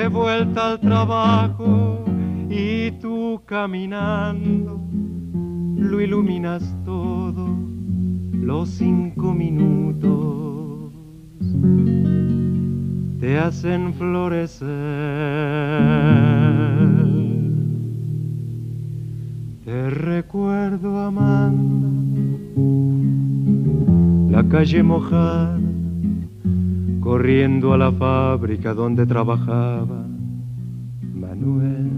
de vuelta al trabajo y tú caminando lo iluminas todo, los 5 minutos te hacen florecer. Te recuerdo, Amanda, la calle mojada, corriendo a la fábrica donde trabajaba Manuel.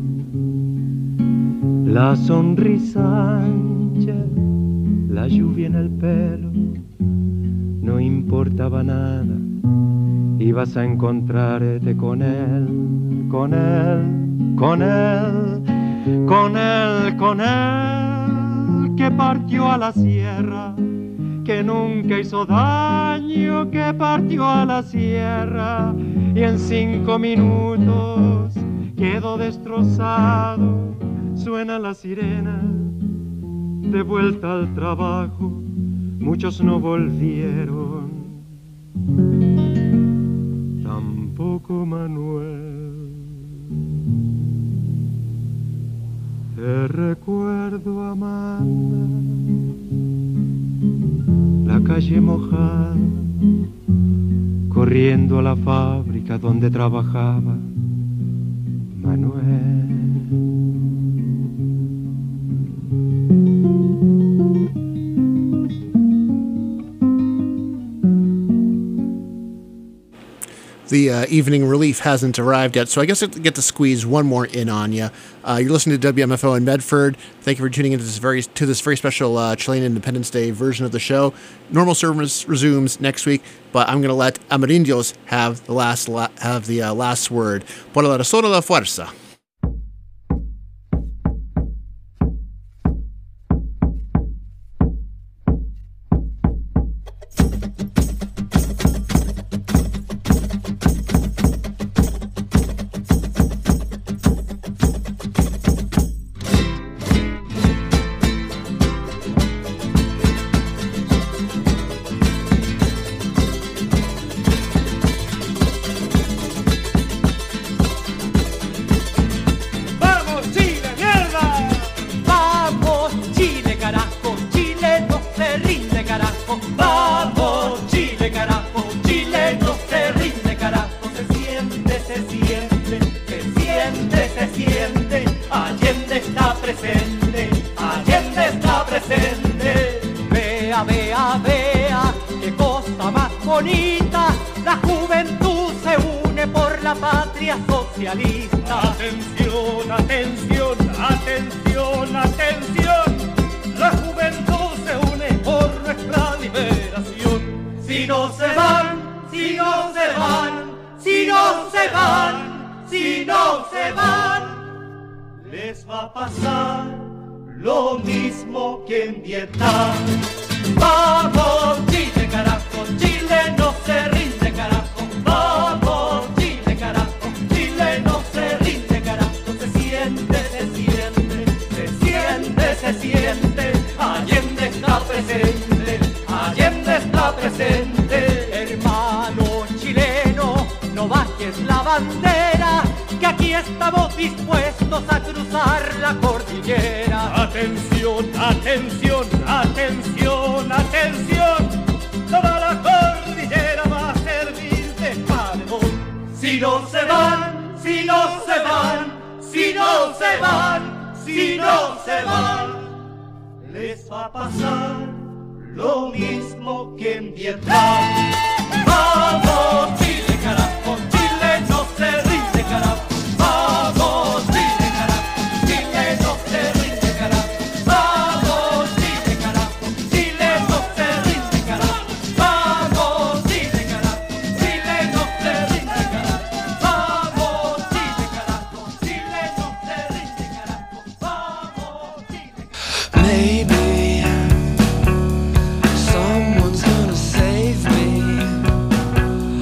La sonrisa ancha, la lluvia en el pelo, no importaba nada, ibas a encontrarte con él, con él, con él, con él, con él, que partió a la sierra, que nunca hizo daño, que partió a la sierra y en 5 minutos quedó destrozado. Suena la sirena, de vuelta al trabajo, muchos no volvieron, tampoco Manuel. Te recuerdo, Amanda, la calle mojada, corriendo a la fábrica donde trabajaba Manuel. The evening relief hasn't arrived yet, so I guess I get to squeeze one more in on you. You're listening to WMFO in Medford. Thank you for tuning into this very special Chilean Independence Day version of the show. Normal service resumes next week, but I'm going to let Amerindios have the last word. Por la razón de la fuerza. Les va a pasar lo mismo que en Vietnam. Vamos Chile, carajo, Chile no se rinde, carajo. Vamos Chile, carajo, Chile no se rinde, carajo. Vamos Chile, carajo, Chile no se rinde, carajo. Vamos Chile, carajo, Chile no se rinde, carajo. Vamos Chile, carajo, Chile no se rinde, carajo. Vamos Chile. Maybe someone's gonna save me.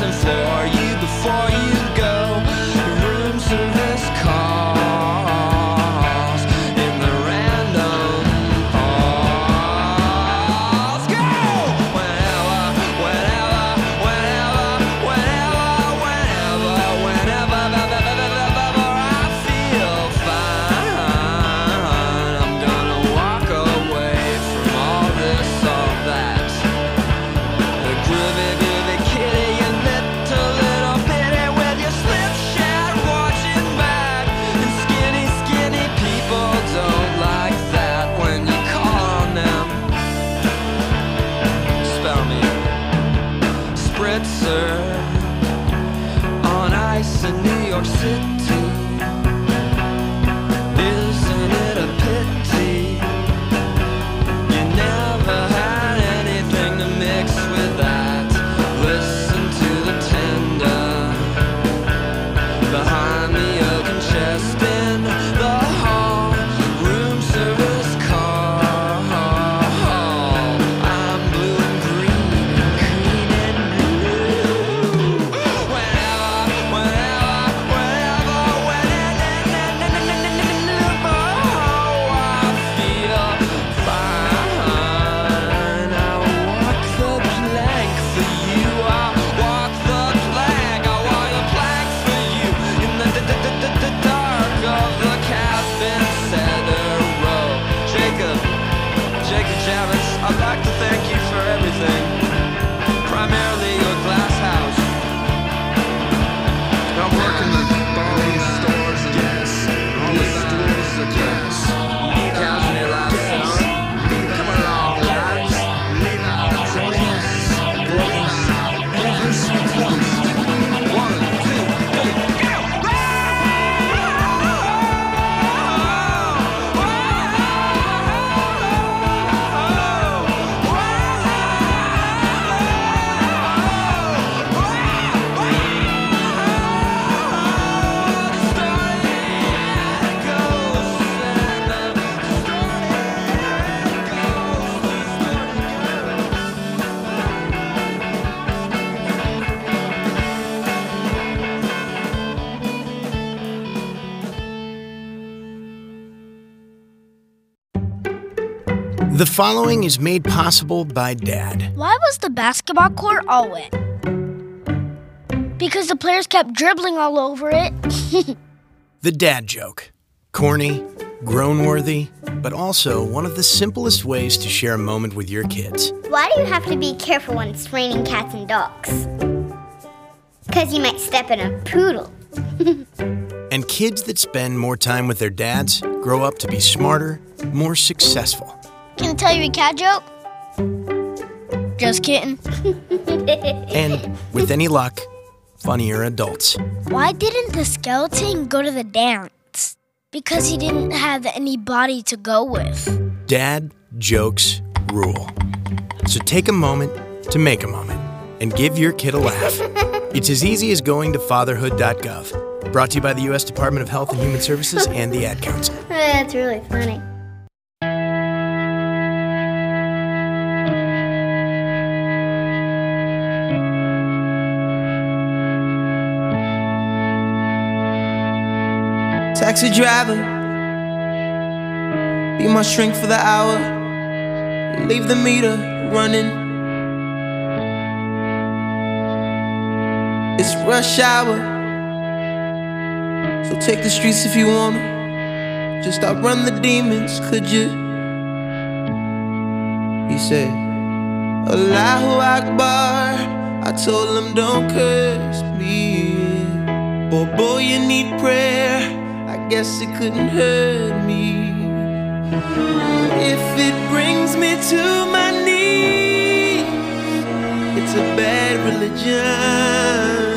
waiting for you before you go. Room service calls in the random pause. Go! Whenever I feel fine, I'm gonna walk away from all this, all that. Groovy, groovy kitty, you little bitty with your slipshod watching back. And skinny, skinny people don't like that when you call on them. Spell me Spritzer on ice in New York City. Isn't it a pity you never had anything to mix with that? Listen to the tender behind the oaken chest in the hall. Room service call. I'm blue and green and green and blue. Whenever I feel fine, I'll walk the plank for you. I'll walk the plank. I'll walk the plank for you in the dark of the cabin cedar row. Jacob Javits, I'd like to thank you for everything. Primarily your glass house. I work in the bone stores and all the stores are gas. Cows in your last summer. Come along, lads. One, two, three, go! The following is made possible by Dad. Why was the basketball court all wet? Because the players kept dribbling all over it. The dad joke. Corny, grown-worthy, but also one of the simplest ways to share a moment with your kids. Why do you have to be careful when it's raining cats and dogs? Because you might step in a poodle. And kids that spend more time with their dads grow up to be smarter, more successful. Can I tell you a cat joke? Just kidding. And with any luck, funnier adults. Why didn't the skeleton go to the dance? Because he didn't have any body to go with. Dad jokes rule. So take a moment to make a moment and give your kid a laugh. It's as easy as going to fatherhood.gov. Brought to you by the U.S. Department of Health and Human Services and the Ad Council. That's really funny. Taxi driver, be my shrink for the hour. Leave the meter running. It's rush hour, so take the streets if you wanna. Just outrun the demons, could you? He said, Allahu Akbar. I told him don't curse me. Boy, you need prayer. I guess it couldn't hurt me. If it brings me to my knees, it's a bad religion.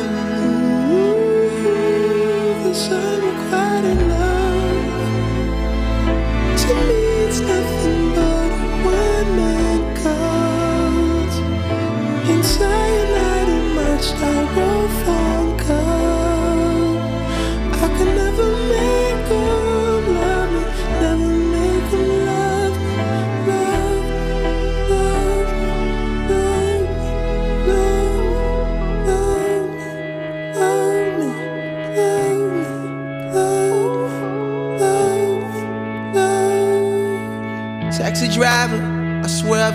This unrequited love, to me it's nothing but a one-man cult. In cyanide and my styrofoam cup, I could never make them love me, never make them love me, love, love, love, love, love.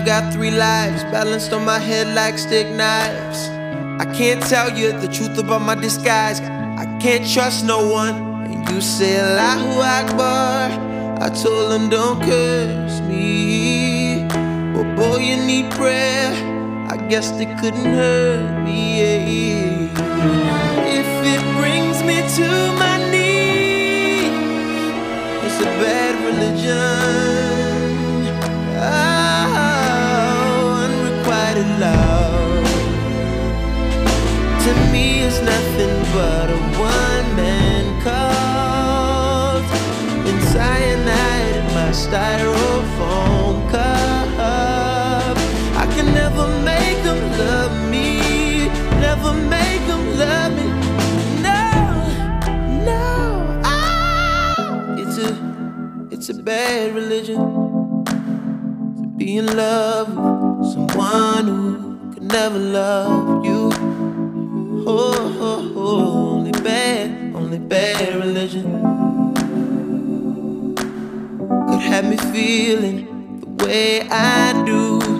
I've got 3 lives balanced on my head like stick knives. I can't tell you the truth about my disguise. I can't trust no one. And you say Allahu Akbar. I told them don't curse me. But boy, you need prayer. I guess they couldn't hurt me. If it brings me to my knees, it's a bad religion. Oh, unrequited love to me is nothing but a one-man cult in cyanide in my styrofoam cup. I can never make them love me, never make them love me. No, no, it's a bad religion to be in love with someone who could never love you. Only bad religion could have me feeling the way I do.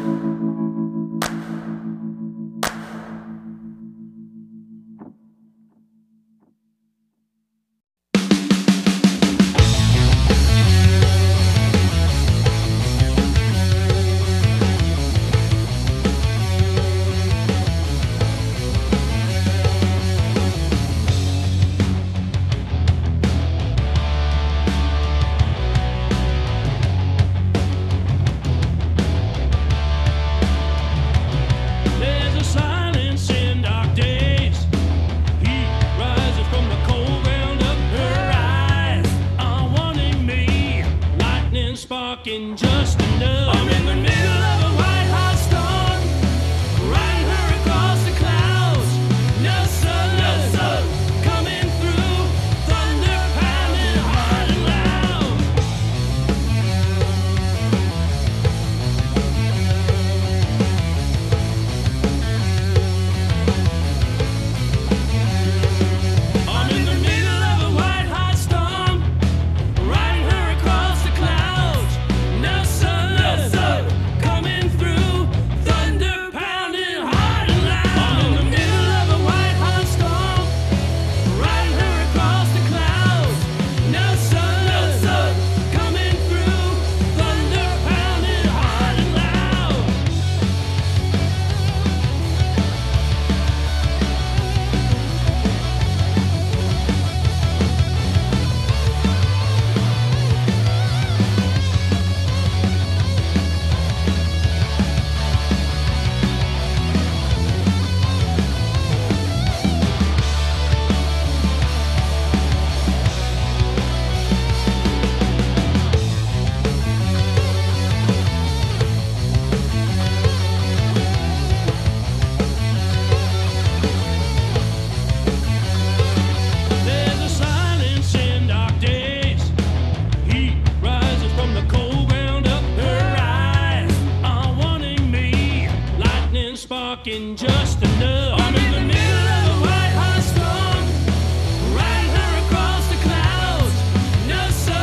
sparking just enough. I'm in the middle of a white hot storm, riding her across the clouds. No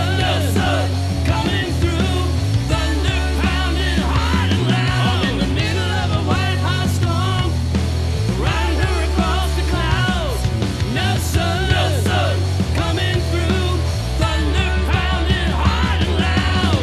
sun, coming through, thunder pounding hard and loud. I'm in the middle of a white hot storm, riding her across the clouds. No sun, coming through, thunder pounding hard and loud.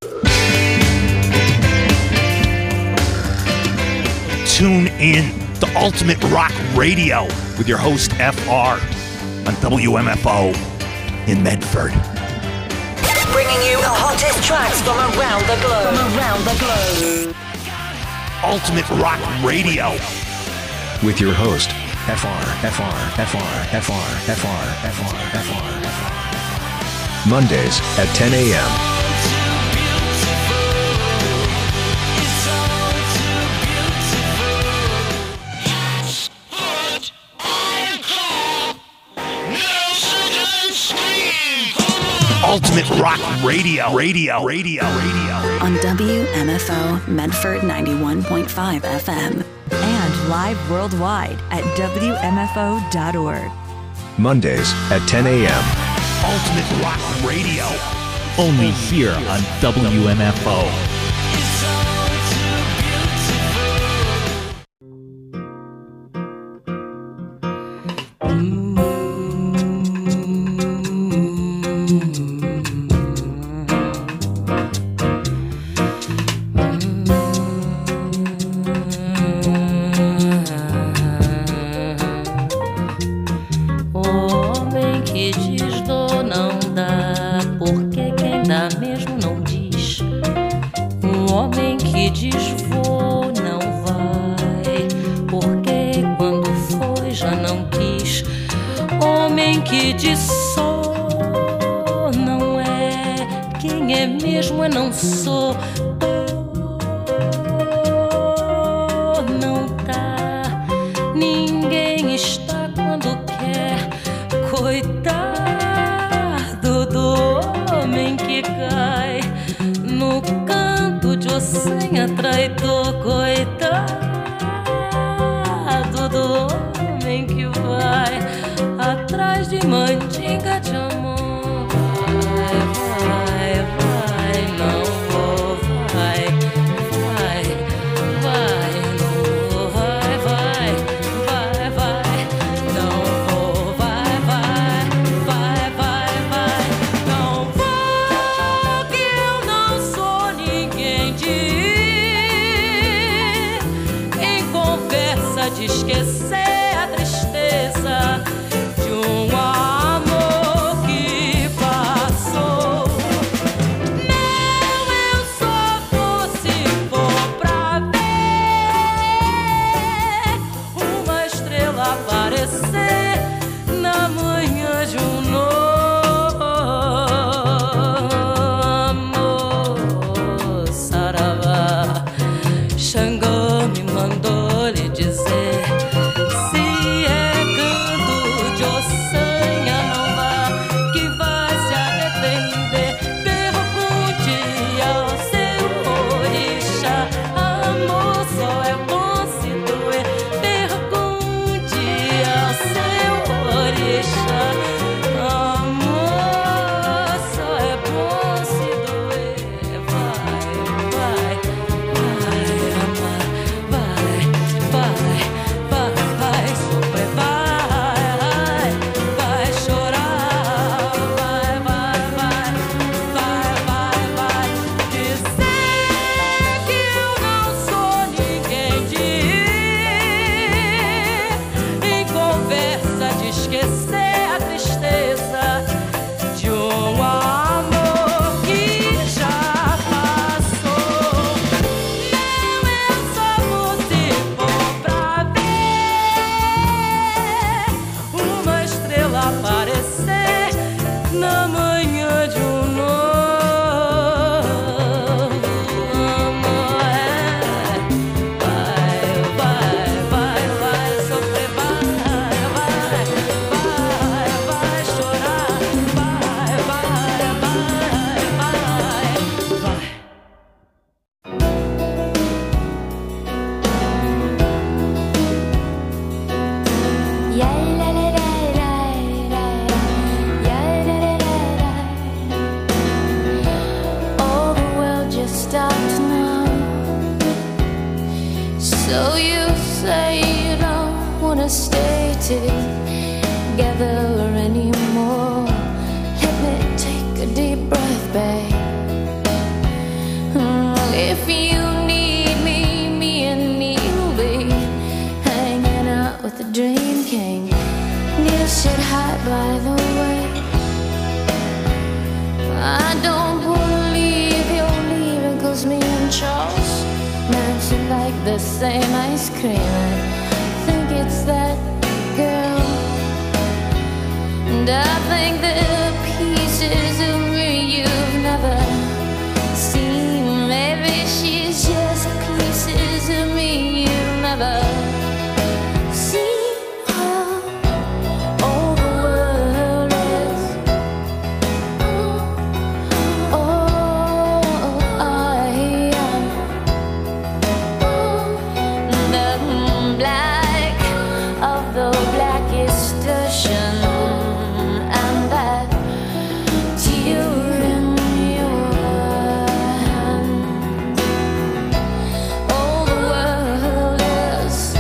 Tune in. The Ultimate Rock Radio with your host, FR, on WMFO in Medford. Bringing you the hottest tracks from around the globe. Ultimate Rock Radio with your host, FR. Mondays at 10 a.m. Ultimate Rock Radio. On WMFO Medford 91.5 FM. And live worldwide at WMFO.org. Mondays at 10 a.m. Ultimate Rock Radio. Only here on WMFO. If you need me, me and me will be hanging the same ice cream. I think it's that girl, and I think the pieces of me you've never seen. Maybe she's just pieces of me you've never seen. All the world is, the black of the blackest ocean, and that tear in your hand. All the world is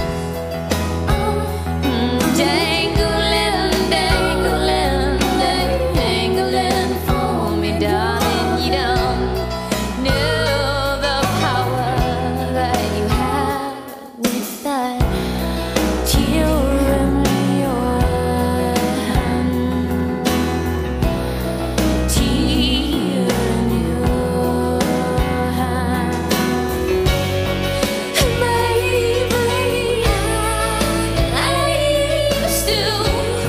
dangling, dangling, dangling for me, darling. You don't know the power that you have with that tear in your hand. Tear in your hand. Maybe I used to.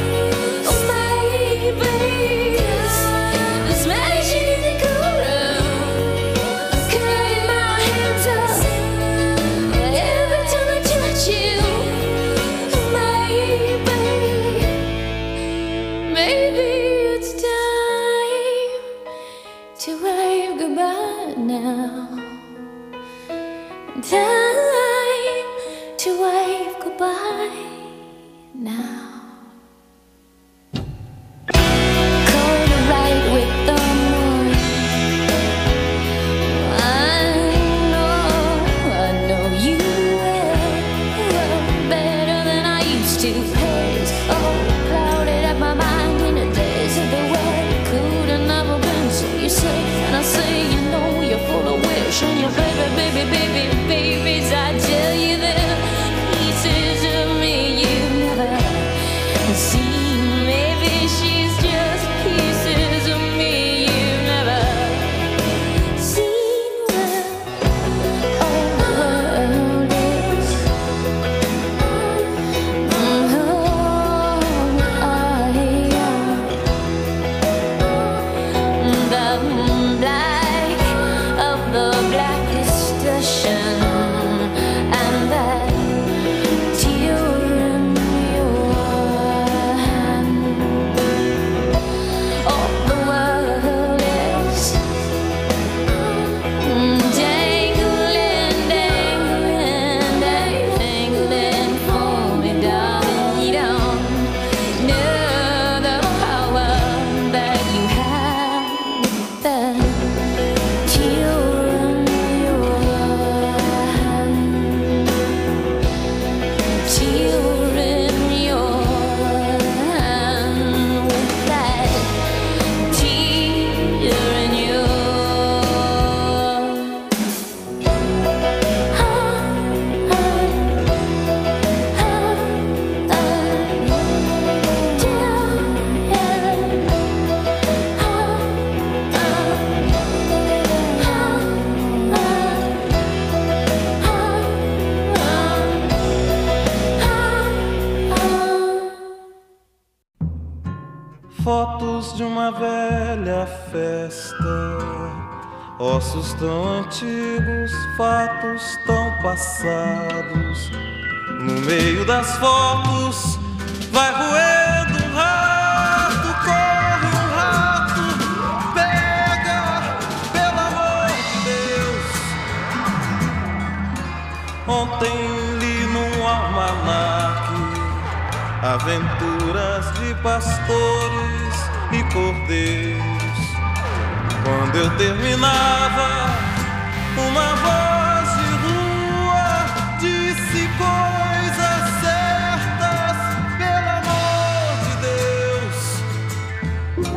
Maybe this magic in the cool room, crying my hands up every time I touch you. Maybe it's time to wave goodbye now. Time to wave goodbye now. Cold right with the moon. I know you will better than I used to. Haze all clouded up my mind in a daze of the way it could have never been. So you say, and I say, you know you're full of wish, and your babies, I tell you that pieces of me you've never seen. Maybe she's just pieces of me you've never seen. Well, all the world is, the black of the blackest ocean, and that tear in your hand. All the world is dangling, dangling, dangling for me, darling. You don't know the power that you have with that tear in your hand. Tear in your hand with that tear in your Fotos de uma velha festa, ossos tão antigos, fatos tão passados. No meio das fotos vai roendo um rato, corre um rato, pega, pelo amor de Deus. Ontem li num almanaque aventuras de pastores e cordeiros. Quando eu terminava, uma voz de rua disse coisas certas, pelo amor de Deus.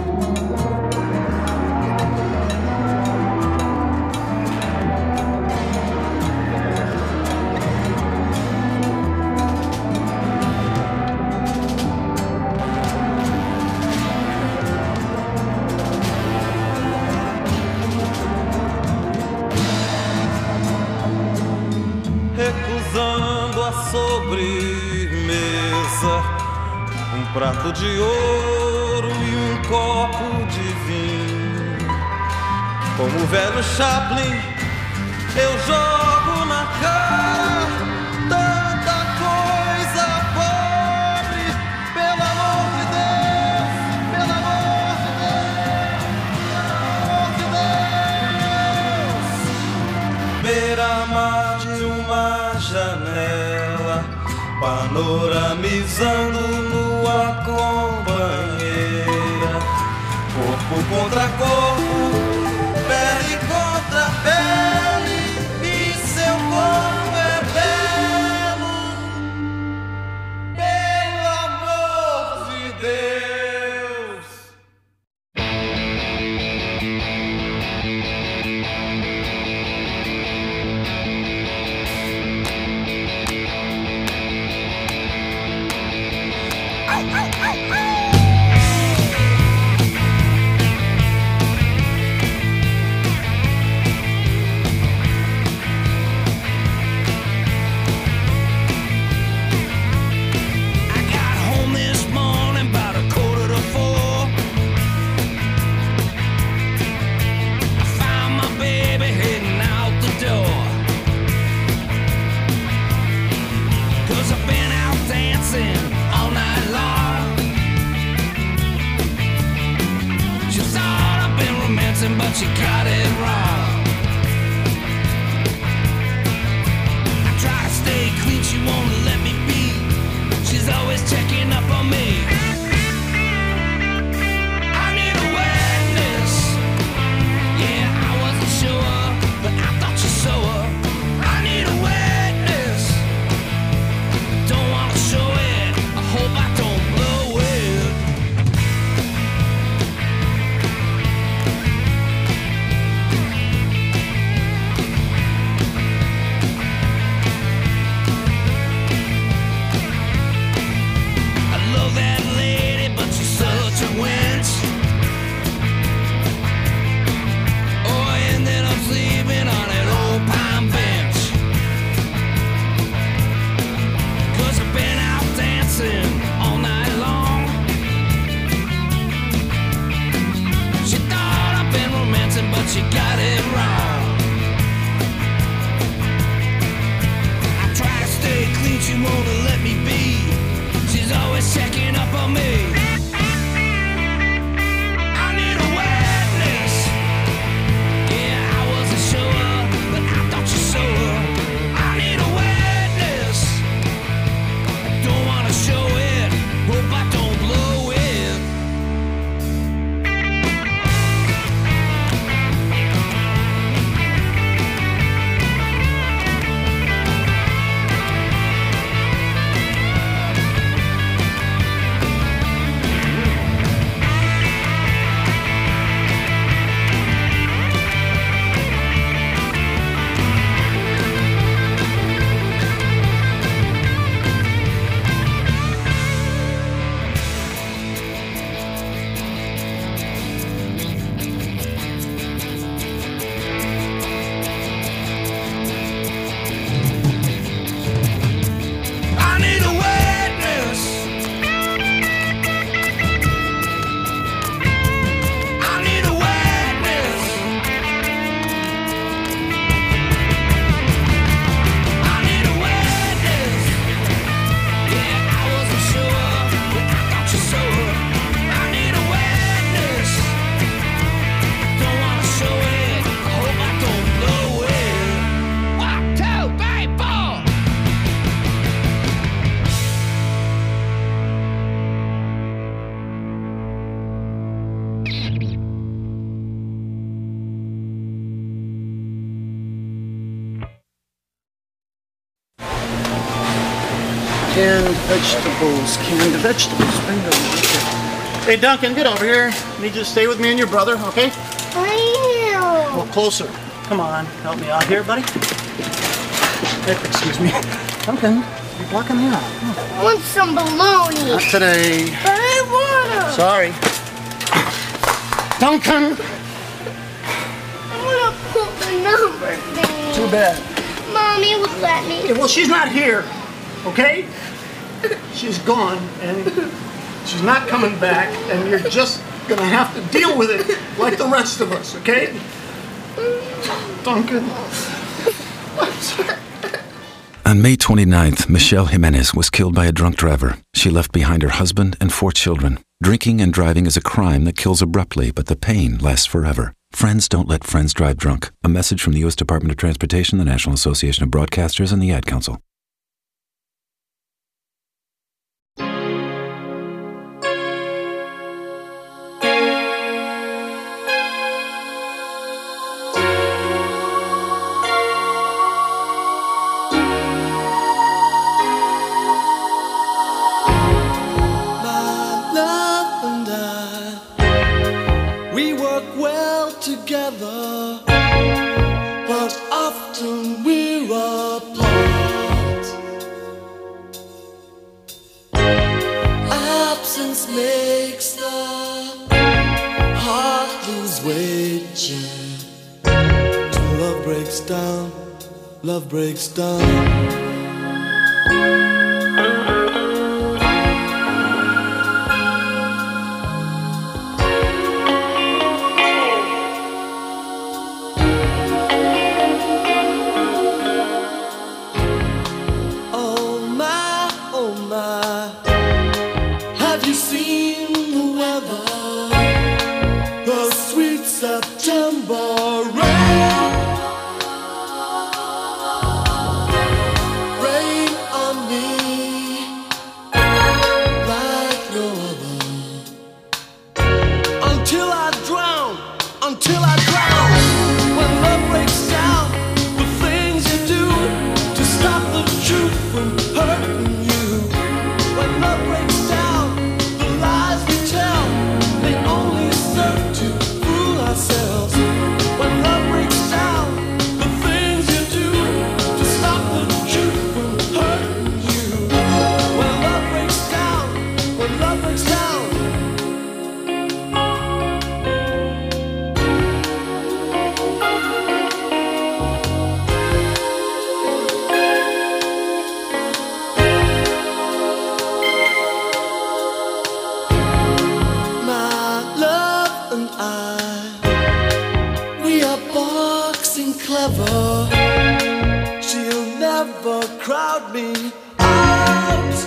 prato de ouro e um copo de vinho. Como o velho Chaplin, eu jogo na cara tanta coisa pobre. Pelo amor de Deus, pelo amor de Deus, pelo amor de Deus. Beira-mar de uma janela, panoramizando nua companheira. Corpo contra corpo, pele contra pele, e seu corpo é belo, pelo amor de Deus. But you got it wrong. I try to stay clean, she won't let me be. She's always checking up on me. I need a witness. Yeah, I wasn't sure, but I thought you saw her. I need a witness. Don't wanna show it. I hope I don't blow it. She got it wrong. I try to stay clean, she won't let me be. She's always checking up on me. I need a witness. Yeah, I wasn't sure, but I thought you saw her. I need a witness. Don't wanna show it, hope I don't blow it. Canned vegetables, bingo. Okay. Hey Duncan, get over here. Need you to stay with me and your brother, okay? I am. Well, closer. Come on, help me out here, buddy. Excuse me. Duncan, you're blocking me out. I want some bologna. Not today. But I want them. Sorry. Duncan! I want to put the number thing. Too bad. Mommy would let me. Yeah, well, she's not here, okay? She's gone, and She's not coming back, and you're just gonna have to deal with it like the rest of us, okay? Duncan. On May 29th, Michelle Jimenez was killed by a drunk driver. She left behind her husband and 4 children. Drinking and driving is a crime that kills abruptly, but the pain lasts forever. Friends don't let friends drive drunk. A message from the U.S. Department of Transportation, the National Association of Broadcasters, and the Ad Council. Love breaks down. Oh my, have you seen the weather? The sweet September rain. Rain on me like no other. Until I drown, until I drown. When love breaks down, the things you do to stop the truth from hurting you. When love breaks down, the lies we tell, they only serve to fool ourselves. When love breaks down, the things you do to stop the truth from hurting you. When love breaks down, when love breaks down. My love and I, we are boxing clever. She'll never crowd me out.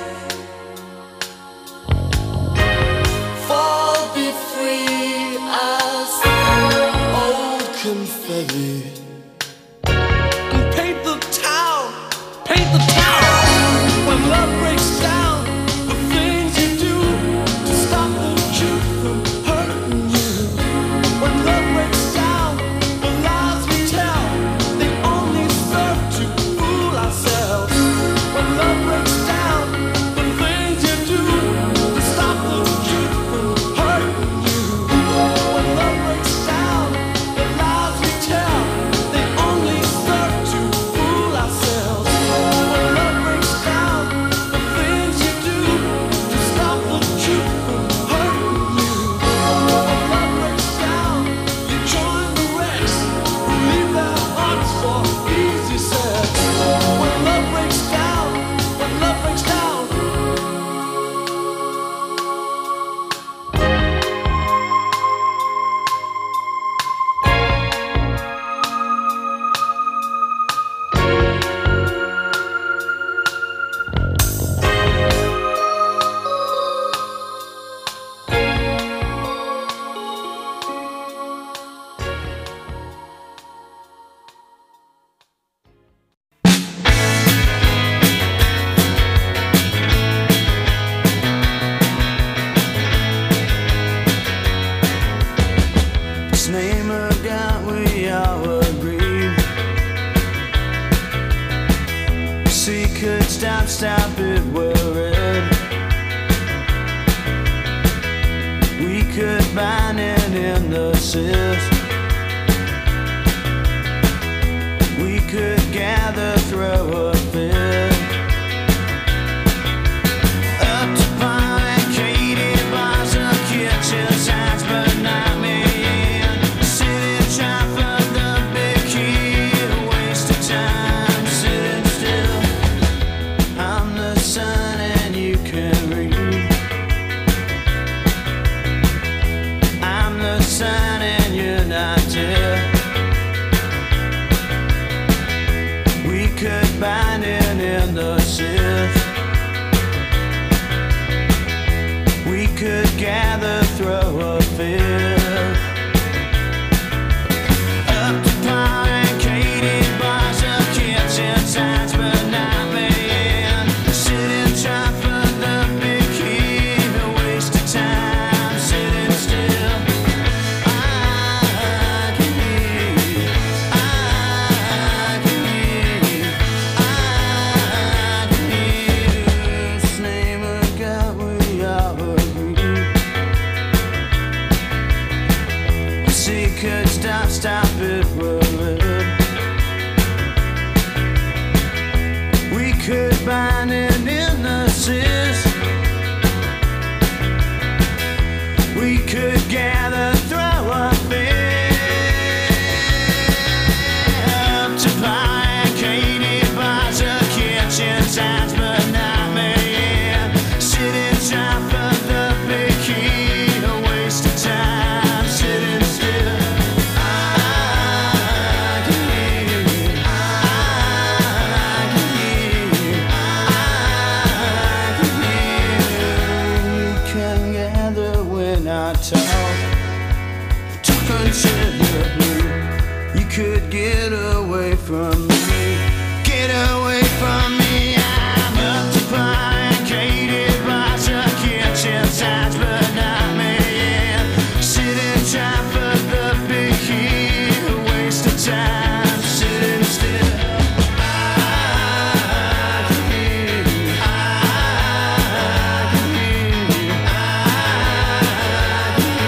Fall, be free as old confetti. And paint the town, paint the town. When love breaks down, the things you do to stop the truth from hurting you. When love breaks down, the lies we tell, they only serve to fool ourselves. When love breaks down, the things you do to stop the truth from hurting you. When love breaks down, the lies we tell, they only serve to fool ourselves. When love breaks down, the things you do to stop the truth from hurting you. When love breaks down, you join the wrecks, leave their hearts for easy sex. When love breaks down, when love breaks down. His name a God, we all agree. She could stop it, worried. We could bind it in the cyst. We could gather through a fit. Up to Palm and Katie bars of kitchen signs, but not me. City try for the big key, a waste of time sitting still. I'm the sun and you can read. sign and you're not dead. We could bind it in the sith. We could gather, throw a fit. Up to Paul and Katie, bars of kitchen signs, but not me. Sitting trying for the big key, a waste of time, sitting still. I can hear you, I can hear you, I can hear you. This name of God we all agree. The secrets don't stop it rolling. We could bind it in the sis. We could gather, throw a fit. Up to pie and Katie, bars of kitchen signs, but not me. Sitting trying for the big key, a waste of time, sitting still. I can hear you, I can hear you, I can hear you. We can gather when I talk until you're blue. You could get away from me, get away from me. I'm up to pie and Katie, bars of kitchen signs, but not me. Sitting trying for the big key, a waste of time, sitting still. I can hear you, I can hear you, I can hear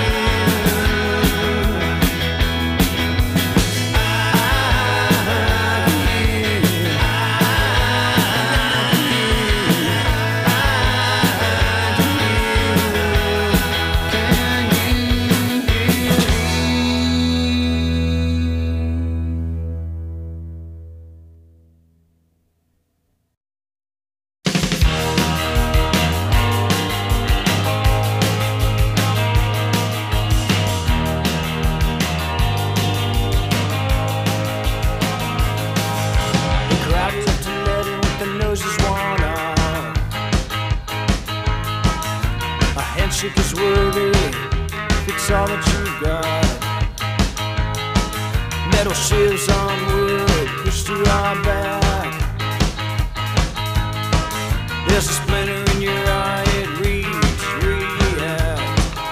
The crowd looked to let in with the noses worn out. A handshake is worthy if it's all that you've got. Metal shivs on wood pushed to our back. There's a splinter in your eye, it reads, react.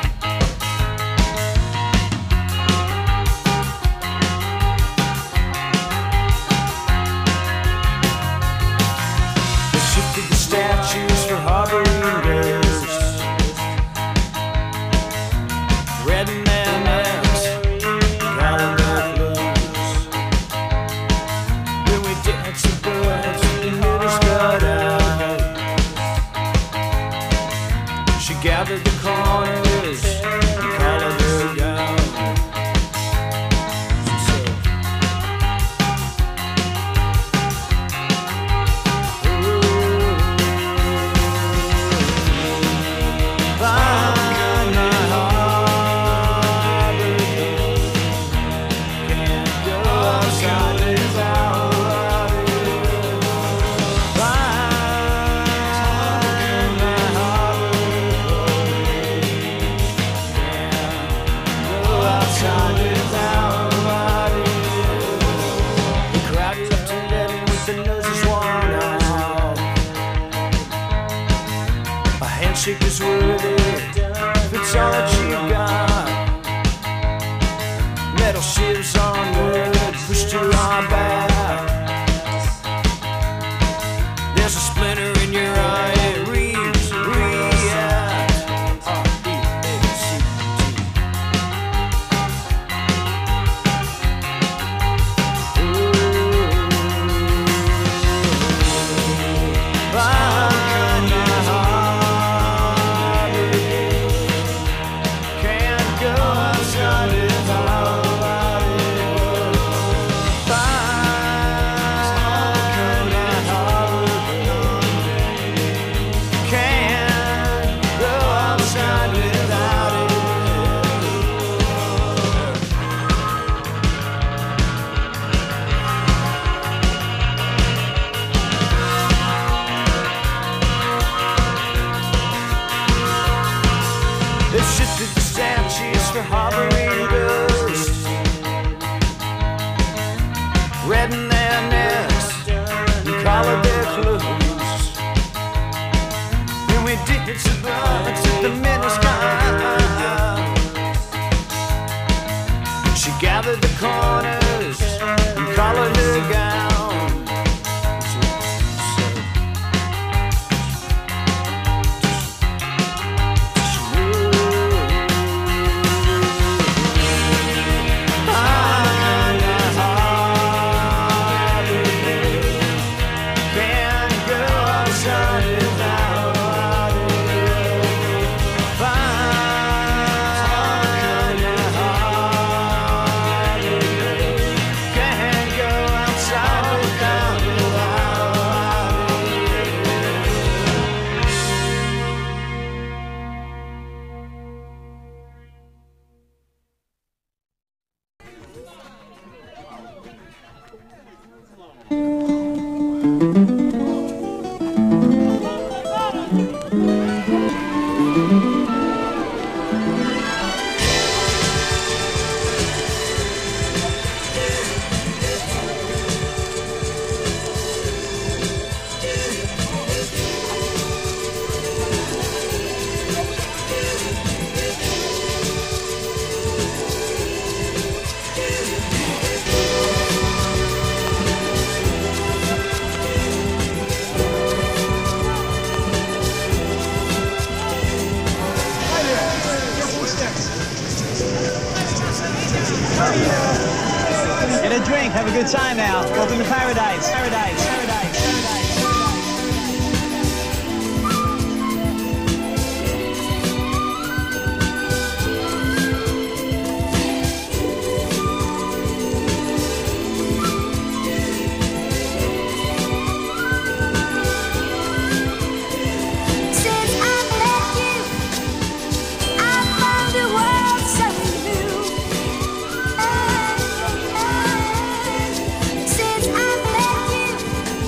They shifted the statues for harboring ghosts. Red and mammoths, calling their clothes. When we dance the birds, the needles got out. She gathered the corners and collared her gown. Find my harbor door. Can't go outside without you. Find my harbor door. Can't go outside without you. The crowd left to let in with the noses worn out. A handshake is worthy if it's all that you got. Metal shivs on wood pushed to our back. There's a splinter in your eye, it reads, react. Find my harbor door. are harboring dust, red in their nest and collared their clothes. And we did it to the minute sky. She gathered the corners and collared her gown. Get a drink, have a good time now. Welcome to paradise, paradise, paradise, paradise. Since I've left you,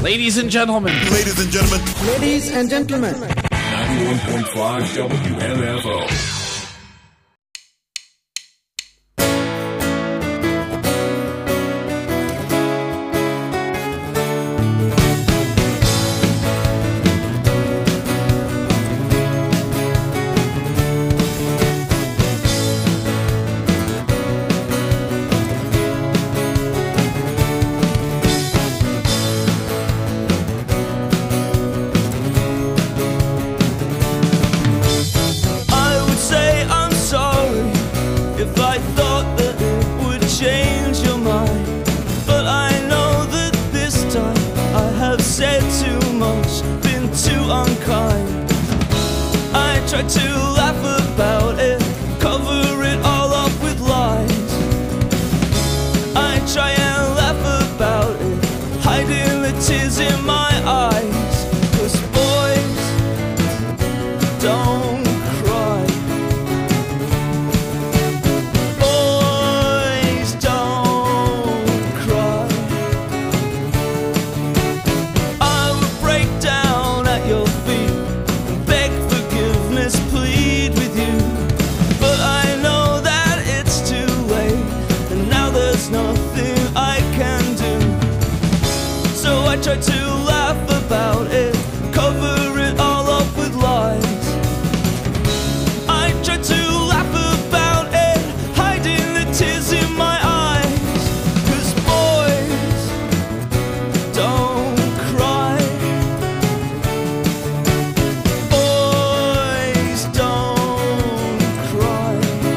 Ladies and gentlemen. Ladies and gentlemen. Ladies and gentlemen. 91.5 WMFO. Tried to laugh about it, cover it all up with lies. I try and laugh about it, hiding the tears in my eyes. 'Cause boys don't cry. Boys don't cry. I would break down at your feet, beg forgiveness, plead with you, but I know that it's too late, and now there's nothing I can do. So I try to laugh about it, cover it all up with lies. I try to laugh about it, hiding the tears in my eyes. 'Cause boys don't cry. Boys don't cry.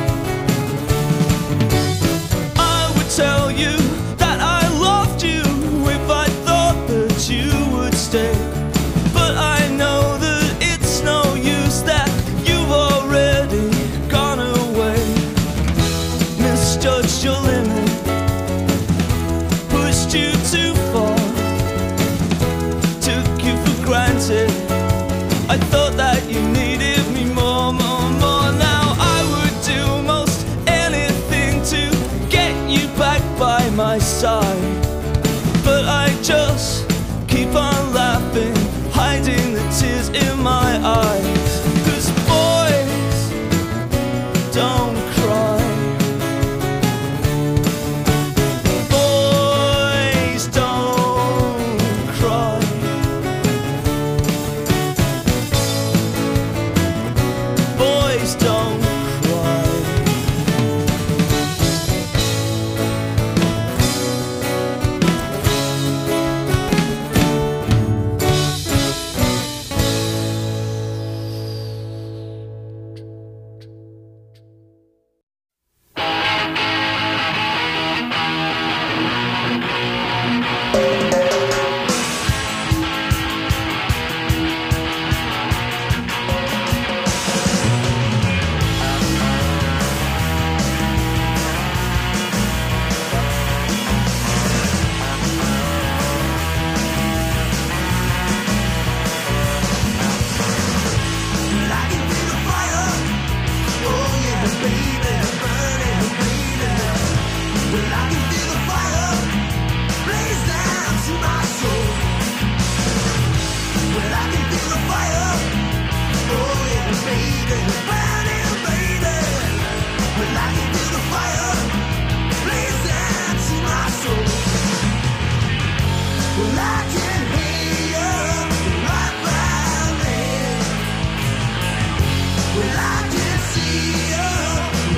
I would tell you that I loved you if I thought that you would stay, but I know that it's no use, that you've already gone away. Misjudged your limit, pushed you too far, took you for granted. I thought that you needed me more, more, more. Now I would do most anything to get you back by my side, but I just keep on laughing, hiding the tears in my eyes. 'Cause boys don't cry. Boys don't cry. Boys don't cry. Well, I can see you.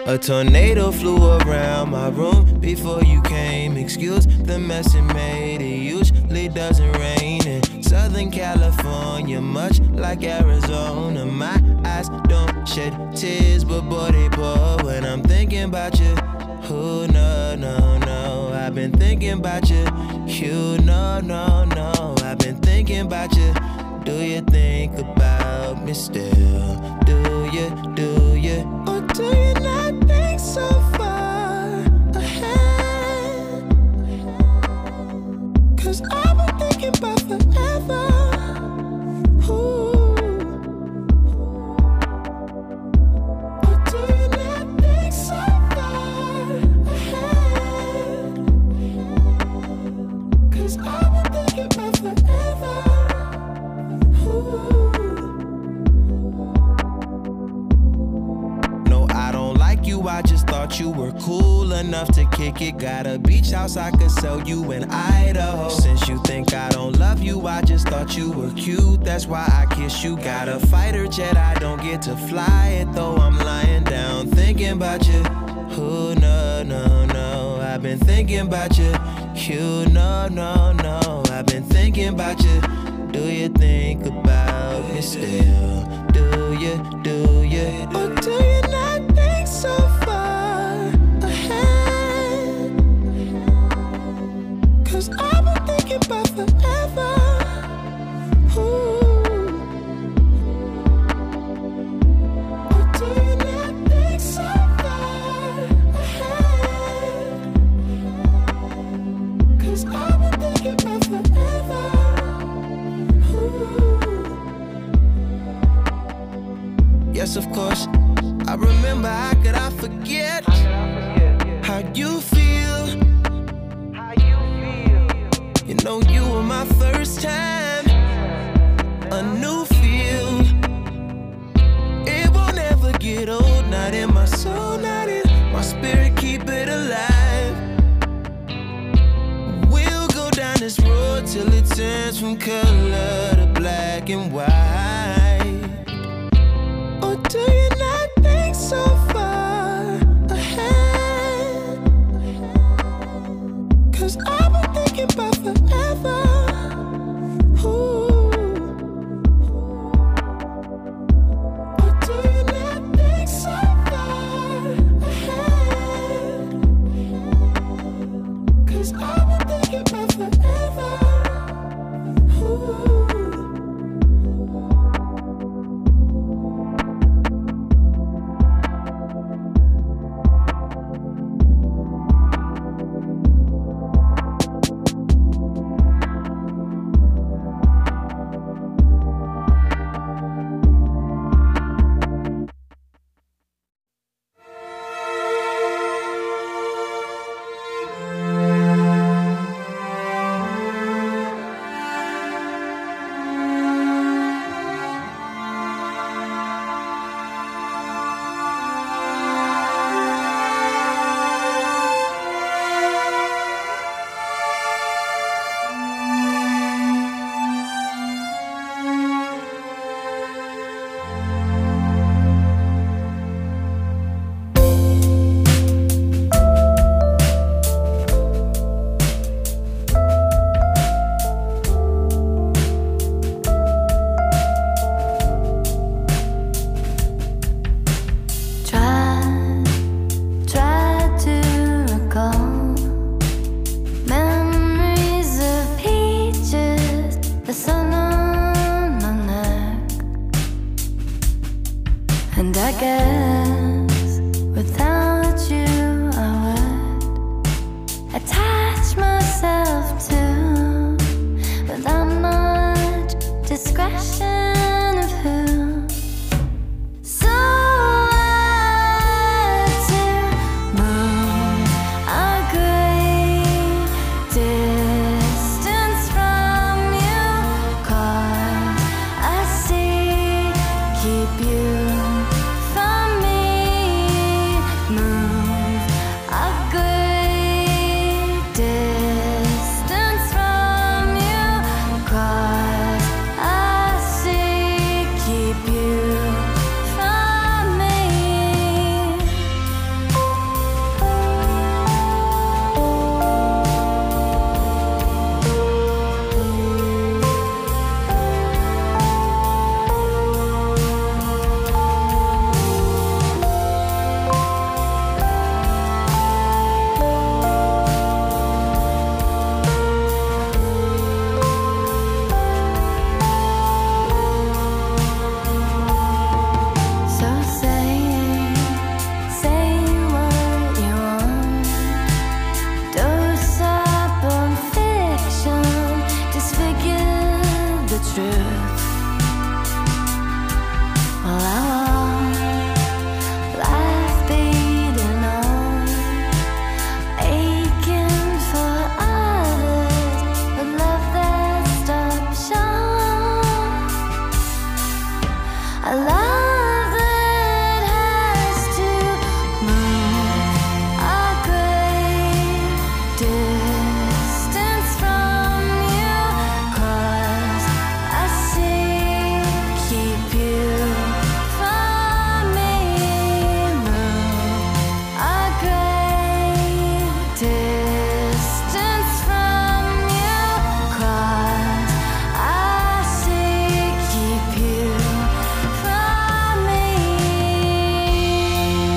A tornado flew around my room before you came. Excuse the mess it made. It usually doesn't rain in Southern California, much like Arizona. My eyes don't shed tears, but boy they pour when I'm thinking about you. Oh no, no, no, I've been thinking about you. You no, no, no, I've been thinking about you. Do you think about me still? Do you, or do you not think so far ahead? 'Cause I've been thinking about forever. Ooh. Or do you not think so far ahead? 'Cause I've been thinking about forever. No, I don't like you, I just thought you were cool enough to kick it. Got a beach house I could sell you in Idaho. Since you think I don't love you, I just thought you were cute, that's why I kiss you. Got a fighter jet, I don't get to fly it, though I'm lying down thinking about you. Oh no, no, no, I've been thinking about you. You no, no, no, I've been thinking about you. Do you think about me still? Do you, or do you not think so far ahead? 'Cause I've been thinking about forever. Ooh. Or do you not think so far ahead? 'Cause I've been thinking about forever. Yes, of course, I remember, how could I forget how you feel? You know you were my first time, a new feel. It won't ever get old, not in my soul, not in my spirit, keep it alive. We'll go down this road till it turns from color to black and white. Or do you not think so far ahead? 'Cause I've been thinking about forever. Ooh. Or do you not think so far ahead? 'Cause I've been thinking about forever. Ooh. Discretion.